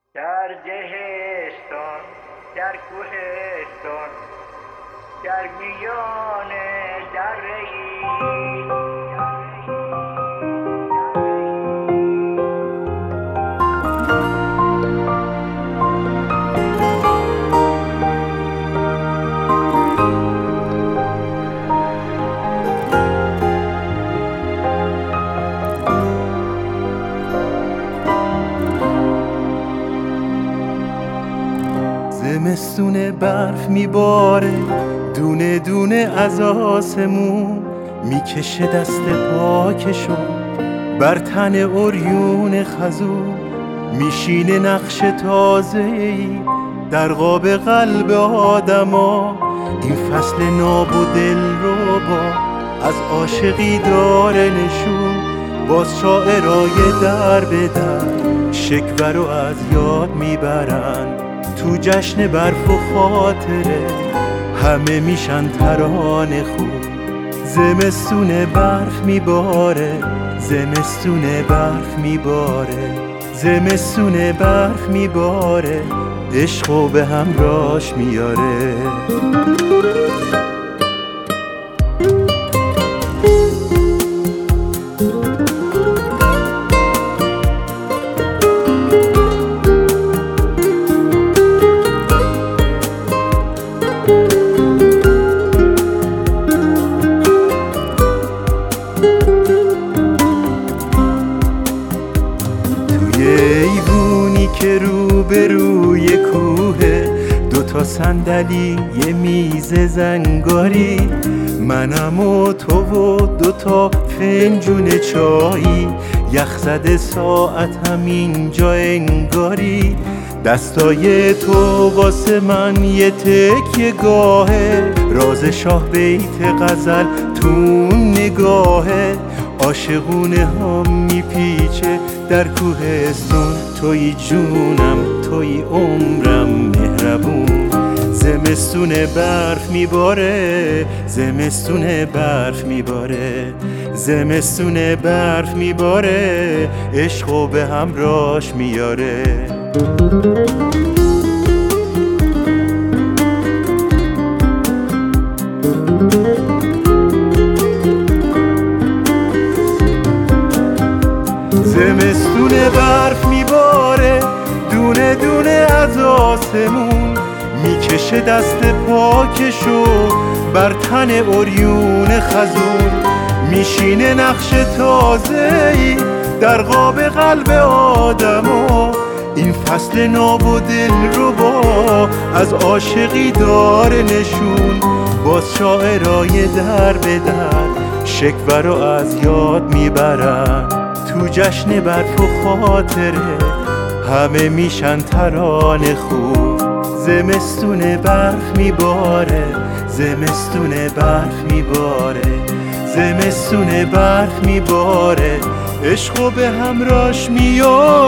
در دهستان، در کوهستان، در میان دره‌ای زمستون برف میباره دونه دونه از آسمون، میکشه دست پاکشو بر تن عریون خزون، میشینه نقش تازه‌ای در قاب قلب آدما. این فصل ناب و دلربا از عاشقی داره نشون، باز شاعرای در به در شکوه رو از یاد میبرن. تو جشن برف و خاطره همه میشن ترانه خوب. زمستون برف میباره، زمستون برف میباره، زمستون برف میباره، عشقو به همراش میاره. ایوونی که رو به روی کوه، دوتا صندلی یه میز زنگاری، منم و تو و دوتا فنجون چایی، یخ زده ساعت همینجا انگاری. دستای تو واسه من یه تکیه گاهه، راز شاه بیت غزل تو نگاهه. عاشقونه هم میپیچه در کوهستون، توی جونم توی عمرم مهربون. زمستون برف میباره، زمستون برف میباره، زمستون برف میباره، عشقو به همراش میاره. زمستون برف میباره دونه دونه از آسمون، میکشه دست پاکشو بر تن عریون خزون، میشینه نقش تازه‌ای در قاب قلب آدما. این فصل ناب و دلربا از عاشقی داره نشون، باز شاعرای در به در شکوه رو از یاد میبرن. تو جشن برف و خاطره همه میشن ترانه خوب. زمستون برف میباره، زمستون برف میباره، زمستون برف میباره، عشقو به همراش میاره.